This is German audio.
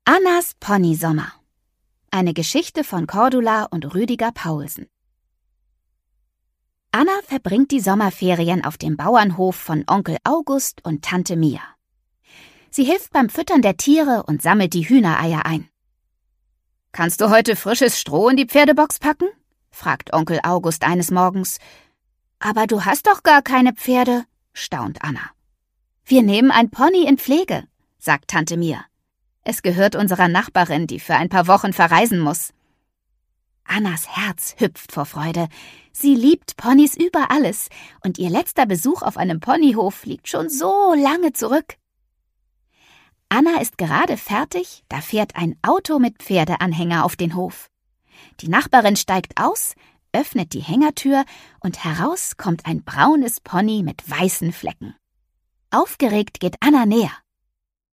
Annas Ponysommer. Eine Geschichte von Cordula und Rüdiger Paulsen. Anna verbringt die Sommerferien auf dem Bauernhof von Onkel August und Tante Mia. Sie hilft beim Füttern der Tiere und sammelt die Hühnereier ein. »Kannst du heute frisches Stroh in die Pferdebox packen?« fragt Onkel August eines Morgens. »Aber du hast doch gar keine Pferde«, staunt Anna. »Wir nehmen ein Pony in Pflege«, sagt Tante Mia. »Es gehört unserer Nachbarin, die für ein paar Wochen verreisen muss.« Annas Herz hüpft vor Freude. Sie liebt Ponys über alles und ihr letzter Besuch auf einem Ponyhof liegt schon so lange zurück. Anna ist gerade fertig, da fährt ein Auto mit Pferdeanhänger auf den Hof. Die Nachbarin steigt aus, öffnet die Hängertür und heraus kommt ein braunes Pony mit weißen Flecken. Aufgeregt geht Anna näher.